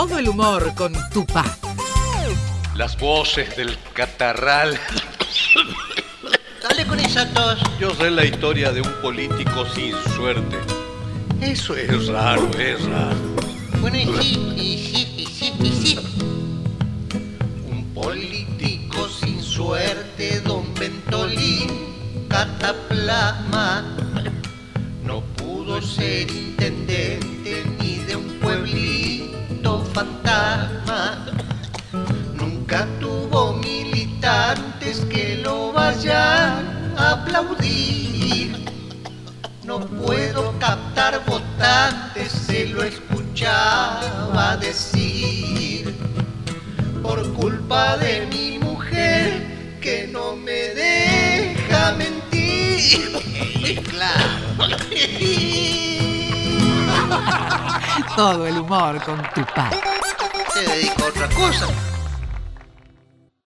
Todo el humor con Tupac. Las voces del catarral. Dale con esa tos. Yo sé la historia de un político sin suerte. Eso es raro, es raro. Bueno, y sí. Un político sin suerte, don Ventolín Cataplasma, no pudo ser intendente ni de un pueblito fantasma. Nunca tuvo militantes que lo vayan a aplaudir. No puedo captar votantes, se lo escuchaba decir. Por culpa de mi mujer que no me deja mentir. Claro. Todo el humor con Tupac. Se dedica a otra cosa.